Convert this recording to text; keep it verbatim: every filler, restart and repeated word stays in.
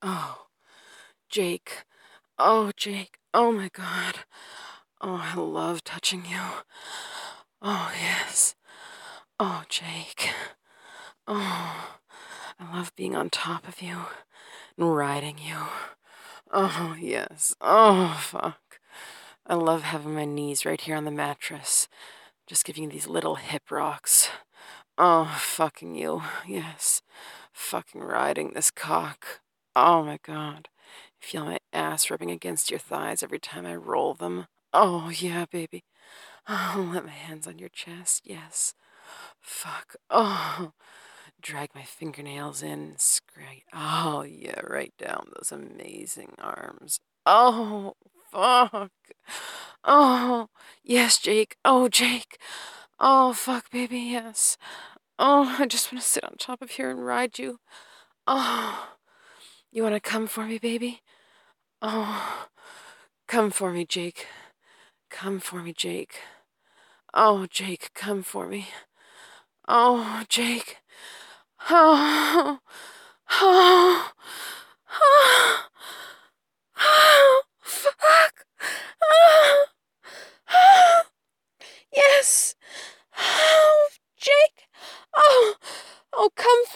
Oh, Jake. Oh, Jake. Oh, my God. Oh, I love touching you. Oh, yes. Oh, Jake. Oh, I love being on top of you and riding you. Oh, yes. Oh, fuck. I love having my knees right here on the mattress, just giving you these little hip rocks. Oh, fucking you. Yes. Fucking riding this cock. Oh, my God. Feel my ass rubbing against your thighs every time I roll them. Oh, yeah, baby. Oh, let my hands on your chest. Yes. Fuck. Oh, drag my fingernails in. Scrag. Oh, yeah, right down those amazing arms. Oh, fuck. Oh, yes, Jake. Oh, Jake. Oh, fuck, baby, yes. Oh, I just want to sit on top of here and ride you. Oh, you want to come for me, baby? Oh, come for me, Jake. Come for me, Jake. Oh, Jake, come for me. Oh, Jake. Oh, oh, oh, oh, fuck. Oh, oh, yes. Oh, Jake. Oh, oh, come